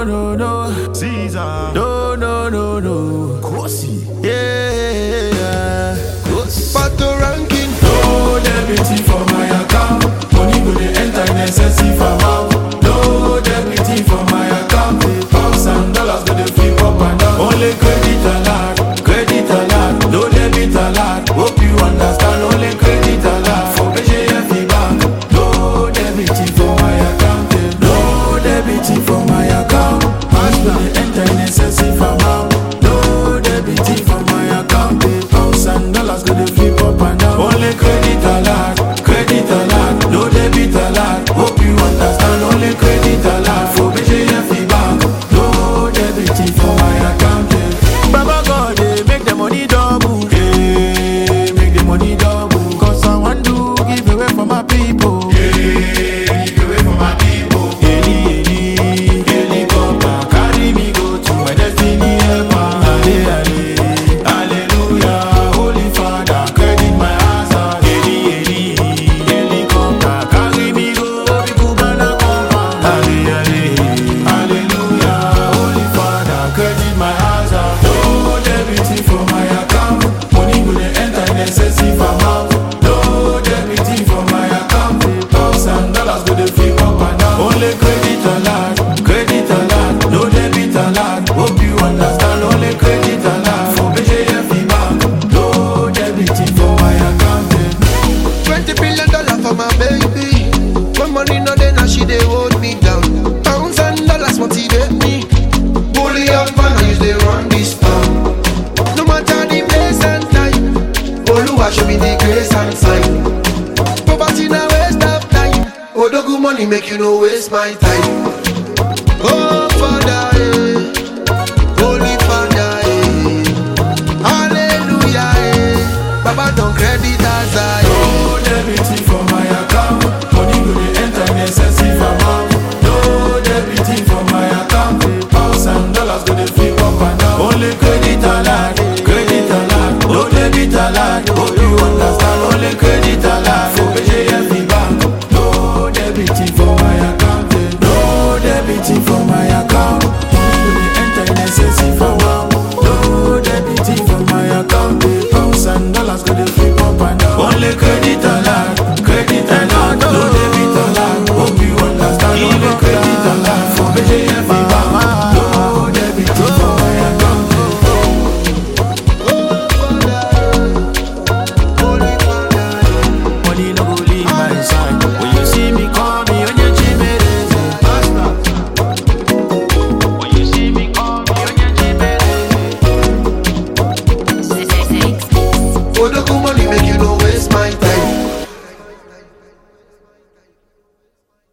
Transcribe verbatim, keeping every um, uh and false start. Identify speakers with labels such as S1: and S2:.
S1: no, no, no.
S2: Caesar.
S1: No, no, no, no.
S2: Kosi.
S1: Yeah. Kosi.
S3: Pato ranking.
S2: No debit for my account. Money go dey enter necessary for mouth. No debit for my account. Pounds and dollars go dey flip up and down. Only credit alert, credit alert. No debit alert. Hope you understand. Only credit alert for H A F Bank. No debit for my account. No debit for my account. Money go dey enter necessary for mouth. No debit for my account. Pounds and dollars go dey flip up and down. Only credit alert, credit alert. No debit alert. Hope you understand. Only credit alert for H A F Bank. No debit for my account.
S1: Baba God, they make the money double.
S2: Hey, make the money double.
S1: Cause I want to give away for my people.
S2: Hey, give away for my people.
S1: Eli, Eli,
S2: Helicopter carry me go to my destiny helper. Ale, ale, hallelujah. Holy Father, credit my answer. Eli, Eli, helicopter carry me go. People gonna come. Ale, ale, hallelujah. Holy Father, credit my answer. No debit for my account. Money go dey enter necessary for mouth. No debit for my account. Pounds and dollars go dey flip up and down. Only credit alert, credit alert. No debit alert. Hope you understand. Only credit alert for H A F Bank. No debit for my account.
S3: Twenty billion dollar for my baby. When money no dey, now she dey hold me down. Pounds and dollars motivate me. Bully up and I use they run this town. No matter the place and time, Oluwa show me the grace and sign. Poverty na waste of time. Odogu money make you no waste my time. Oh Father, yeah.